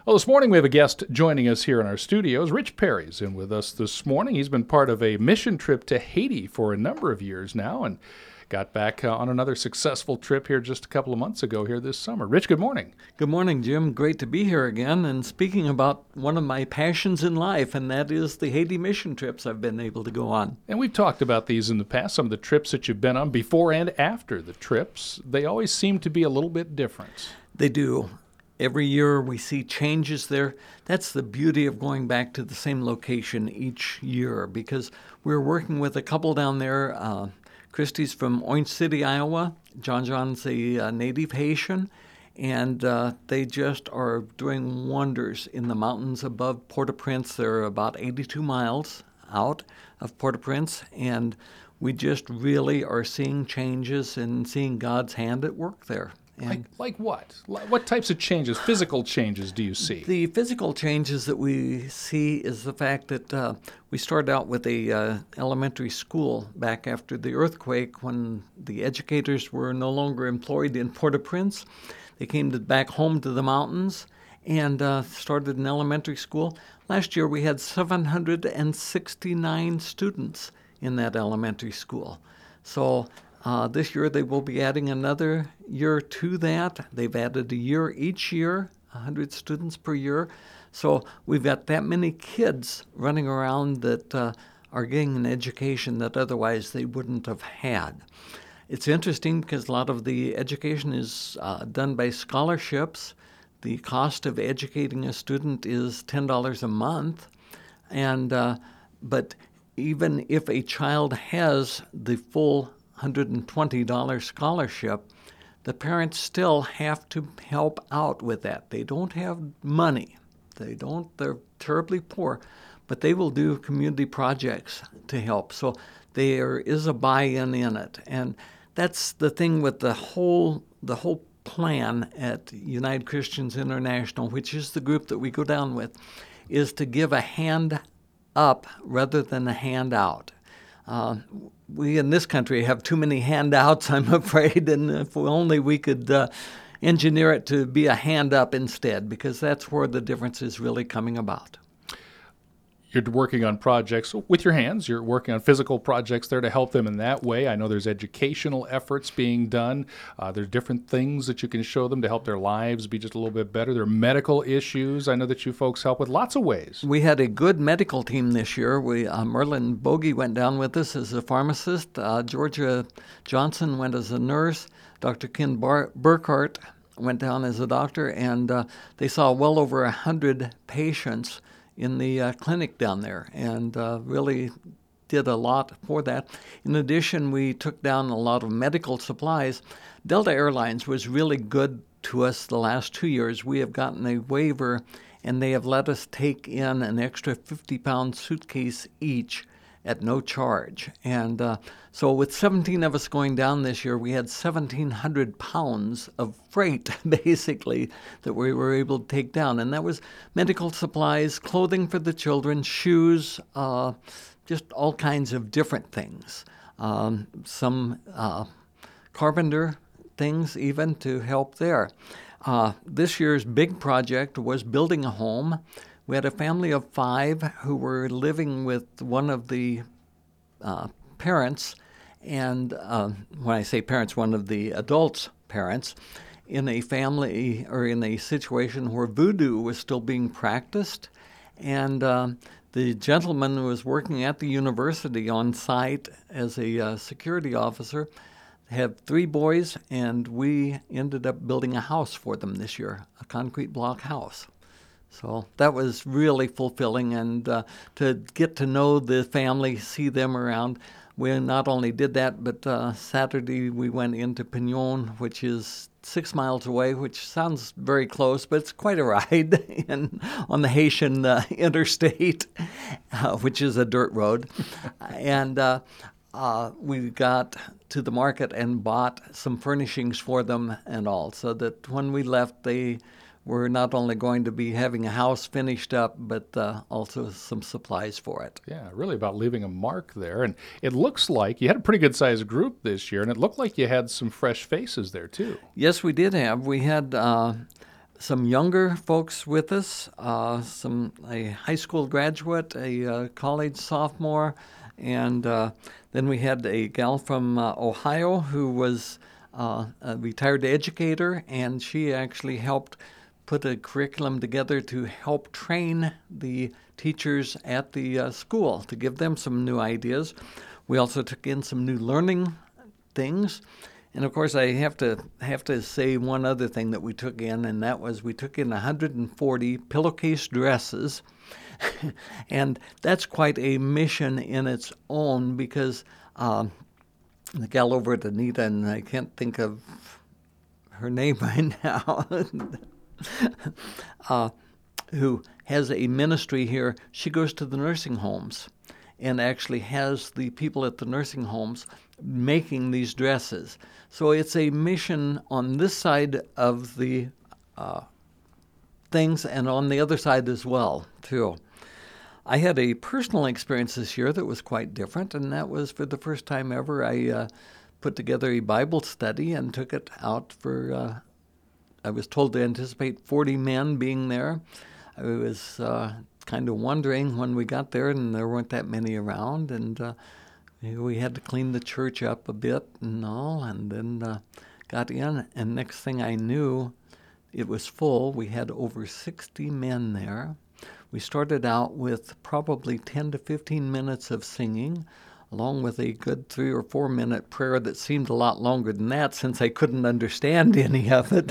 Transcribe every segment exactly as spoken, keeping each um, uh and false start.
Well, this morning we have a guest joining us here in our studios. Rich Perry's in with us this morning. He's been part of a mission trip to Haiti for a number of years now and got back uh, on another successful trip here just a couple of months ago here this summer. Rich, good morning. Good morning, Jim. Great to be here again. And speaking about one of my passions in life, and that is the Haiti mission trips I've been able to go on. And we've talked about these in the past, some of the trips that you've been on before and after the trips. They always seem to be a little bit different. They do. Every year we see changes there. That's the beauty of going back to the same location each year, because we're working with a couple down there. Uh, Christy's from Orange City, Iowa. John John's a uh, native Haitian, and uh, they just are doing wonders in the mountains above Port-au-Prince. They're about eighty-two miles out of Port-au-Prince, and we just really are seeing changes and seeing God's hand at work there. Like, like what? What types of changes, physical changes do you see? The physical changes that we see is the fact that uh, we started out with a uh, elementary school back after the earthquake when the educators were no longer employed in Port-au-Prince. They came to, back home to the mountains and uh, started an elementary school. Last year we had seven hundred sixty-nine students in that elementary school. So Uh, this year they will be adding another year to that. They've added a year each year, one hundred students per year. So we've got that many kids running around that uh, are getting an education that otherwise they wouldn't have had. It's interesting because a lot of the education is uh, done by scholarships. The cost of educating a student is ten dollars a month. and uh, But even if a child has the full one hundred twenty dollars scholarship, the parents still have to help out with that. They don't have money. They don't, they're terribly poor, but they will do community projects to help. So there is a buy-in in it. And that's the thing with the whole the whole plan at United Christians International, which is the group that we go down with, is to give a hand up rather than a hand out. Uh, we in this country have too many handouts, I'm afraid, and if only we could uh, engineer it to be a hand up instead, because that's where the difference is really coming about. You're working on projects with your hands. You're working on physical projects there to help them in that way. I know there's educational efforts being done. Uh, there's different things that you can show them to help their lives be just a little bit better. There are medical issues I know that you folks help with lots of ways. We had a good medical team this year. We uh, Merlin Bogie went down with us as a pharmacist. Uh, Georgia Johnson went as a nurse. Doctor Ken Bar- Burkhart went down as a doctor, and uh, they saw well over one hundred patients in the uh, clinic down there, and uh, really did a lot for that. In addition, we took down a lot of medical supplies. Delta Airlines was really good to us the last two years. We have gotten a waiver, and they have let us take in an extra fifty-pound suitcase each at no charge. And uh, so with seventeen of us going down this year, we had seventeen hundred pounds of freight, basically, that we were able to take down. And that was medical supplies, clothing for the children, shoes, uh, just all kinds of different things. Um, some uh, carpenter things even to help there. Uh, this year's big project was building a home. We had a family of five who were living with one of the uh, parents, and uh, when I say parents, one of the adults' parents, in a family or in a situation where voodoo was still being practiced. And uh, the gentleman was working at the university on site as a uh, security officer. They have three boys, and we ended up building a house for them this year, a concrete block house. So that was really fulfilling, and uh, to get to know the family, see them around. We not only did that, but uh, Saturday we went into Pignon, which is six miles away, which sounds very close, but it's quite a ride in, on the Haitian uh, interstate, uh, which is a dirt road. and uh, uh, we got to the market and bought some furnishings for them and all, so that when we left, they we're not only going to be having a house finished up, but uh, also some supplies for it. Yeah, really about leaving a mark there. And it looks like you had a pretty good-sized group this year, and it looked like you had some fresh faces there, too. Yes, we did have. We had uh, some younger folks with us, uh, some a high school graduate, a uh, college sophomore, and uh, then we had a gal from uh, Ohio who was uh, a retired educator, and she actually helped put a curriculum together to help train the teachers at the uh, school to give them some new ideas. We also took in some new learning things. And of course, I have to have to say one other thing that we took in, and that was we took in one hundred forty pillowcase dresses. And that's quite a mission in its own, because um, the gal over at Anita, and I can't think of her name right now, uh, who has a ministry here, she goes to the nursing homes and actually has the people at the nursing homes making these dresses. So it's a mission on this side of the uh, things, and on the other side as well, too. I had a personal experience this year that was quite different, and that was for the first time ever I uh, put together a Bible study and took it out for, uh, I was told to anticipate forty men being there. I was uh, kind of wondering when we got there, and there weren't that many around, and uh, we had to clean the church up a bit and all, and then uh, got in, and next thing I knew, it was full. We had over sixty men there. We started out with probably ten to fifteen minutes of singing, along with a good three or four minute prayer that seemed a lot longer than that since I couldn't understand any of it.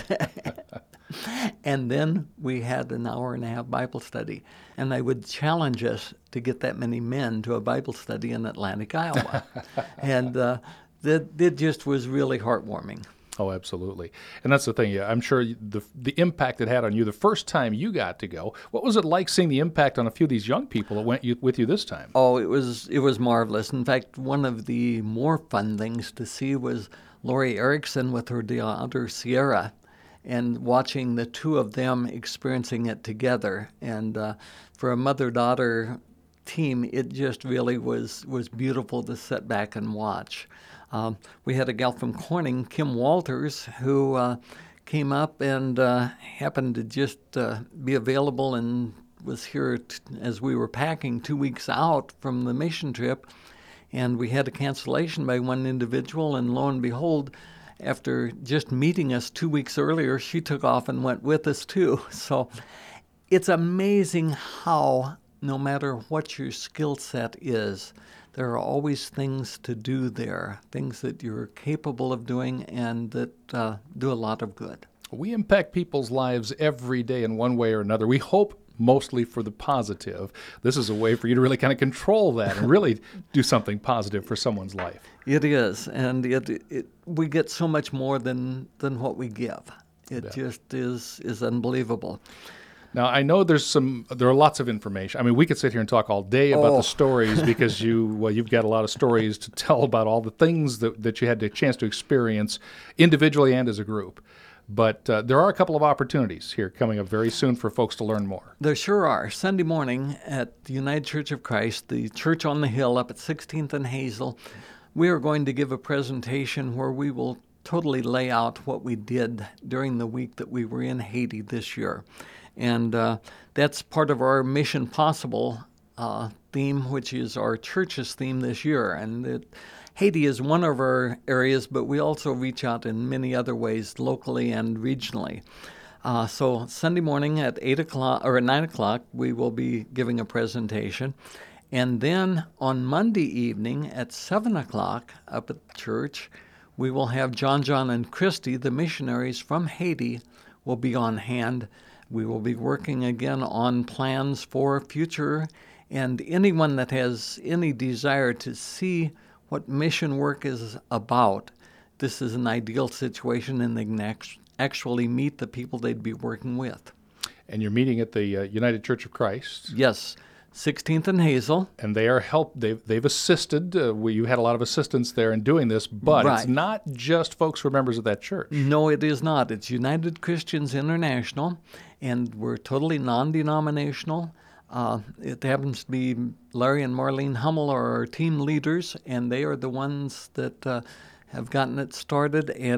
And then we had an hour and a half Bible study. And I would challenge us to get that many men to a Bible study in Atlantic, Iowa. and uh, that, that just was really heartwarming. Oh, absolutely. And that's the thing. Yeah, I'm sure the the impact it had on you the first time you got to go. What was it like seeing the impact on a few of these young people that went you, with you this time? Oh, it was it was marvelous. In fact, one of the more fun things to see was Lori Erickson with her daughter Sierra, and watching the two of them experiencing it together. And uh, for a mother-daughter team, it just really was was beautiful to sit back and watch. Um, we had a gal from Corning, Kim Walters, who uh, came up and uh, happened to just uh, be available and was here t- as we were packing two weeks out from the mission trip. And we had a cancellation by one individual, and lo and behold, after just meeting us two weeks earlier, she took off and went with us too. So it's amazing how, no matter what your skill set is, there are always things to do there, things that you're capable of doing and that uh, do a lot of good. We impact people's lives every day in one way or another. We hope mostly for the positive. This is a way for you to really kind of control that and really do something positive for someone's life. It is, and it, it we get so much more than, than what we give. It Yeah. just is is unbelievable. Now, I know there's some, there are lots of information. I mean, we could sit here and talk all day about Oh. the stories because you, well, you've got a lot of stories to tell about all the things that, that you had the chance to experience individually and as a group. But uh, there are a couple of opportunities here coming up very soon for folks to learn more. There sure are. Sunday morning at the United Church of Christ, the church on the hill up at sixteenth and Hazel, we are going to give a presentation where we will totally lay out what we did during the week that we were in Haiti this year. And uh, that's part of our Mission Possible uh, theme, which is our church's theme this year. And it, Haiti is one of our areas, but we also reach out in many other ways, locally and regionally. Uh, so Sunday morning at eight o'clock or at nine o'clock, we will be giving a presentation. And then on Monday evening at seven o'clock up at the church, we will have John John and Christy, the missionaries from Haiti, will be on hand. We will be working again on plans for future, and anyone that has any desire to see what mission work is about, this is an ideal situation, and they can act- actually meet the people they'd be working with. And you're meeting at the uh, United Church of Christ. Yes, sixteenth and Hazel. And they are help. They've they've assisted. Uh, we, you had a lot of assistance there in doing this, but Right. it's not just folks who are members of that church. No, it is not. It's United Christians International, and we're totally non-denominational. Uh, it happens to be Larry and Marlene Hummel are our team leaders, and they are the ones that uh, have gotten it started. And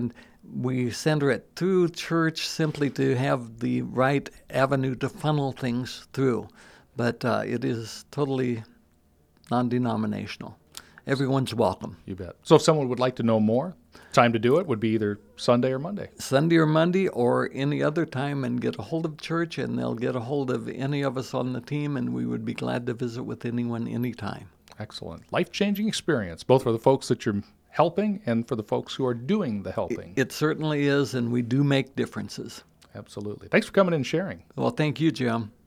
we center it through church simply to have the right avenue to funnel things through. But uh, it is totally non-denominational. Everyone's welcome. You bet. So if someone would like to know more, time to do it would be either Sunday or Monday. Sunday or Monday or any other time, and get a hold of church, and they'll get a hold of any of us on the team, and we would be glad to visit with anyone anytime. Excellent. Life-changing experience, both for the folks that you're helping and for the folks who are doing the helping. It, it certainly is, and we do make differences. Absolutely. Thanks for coming in and sharing. Well, thank you, Jim.